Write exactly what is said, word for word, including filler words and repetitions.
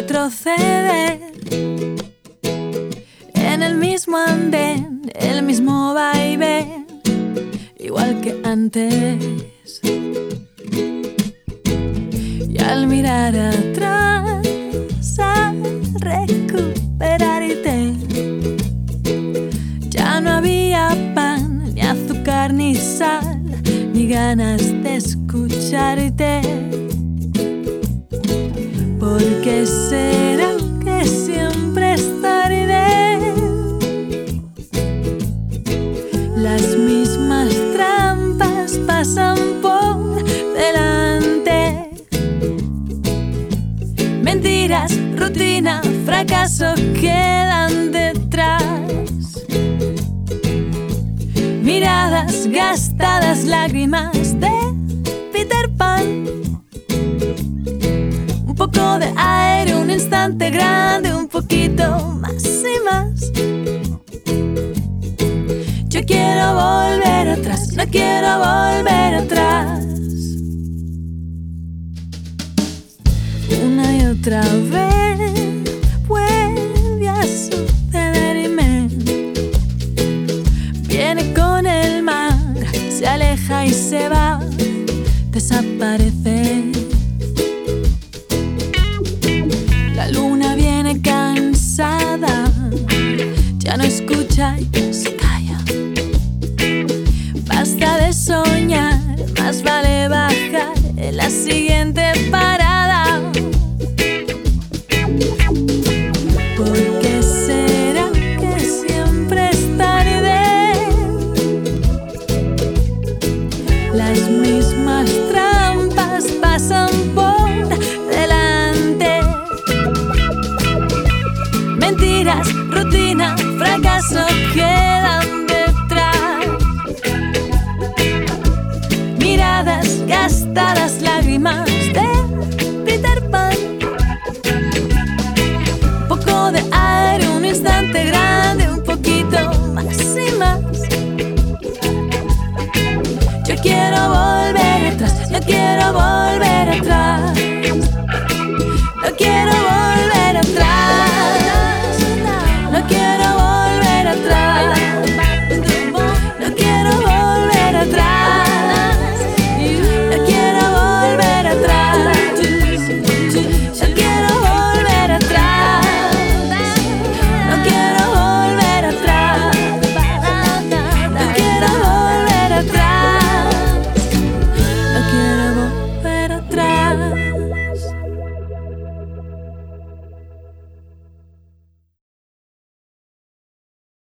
retroceder. En el mismo andén, el mismo vaivén, igual que antes. Y al mirar atrás, al recuperarte, ya no había pan, ni azúcar, ni sal, ni ganas de escucharte. ¿Por qué será que siempre es tarde? Las mismas trampas pasan por delante. Mentiras, rutina, fracaso quedan detrás. Miradas gastadas, lágrimas de Peter Pan. Un poco de aire, un instante grande, un poquito más y más. Yo quiero volver atrás, no quiero volver atrás. Una y otra vez vuelve a sucederme. Viene con el mar, se aleja y se va, desaparece. La luna viene cansada, ya no escucha y se calla. Basta de soñar, más vale bajar en la siguiente parada. ¿Por qué será que siempre es tarde? Las mismas trampas pasan por delante. Mentiras, rutina, fracaso quedan detrás. Miradas gastadas, lágrimas de Peter Pan.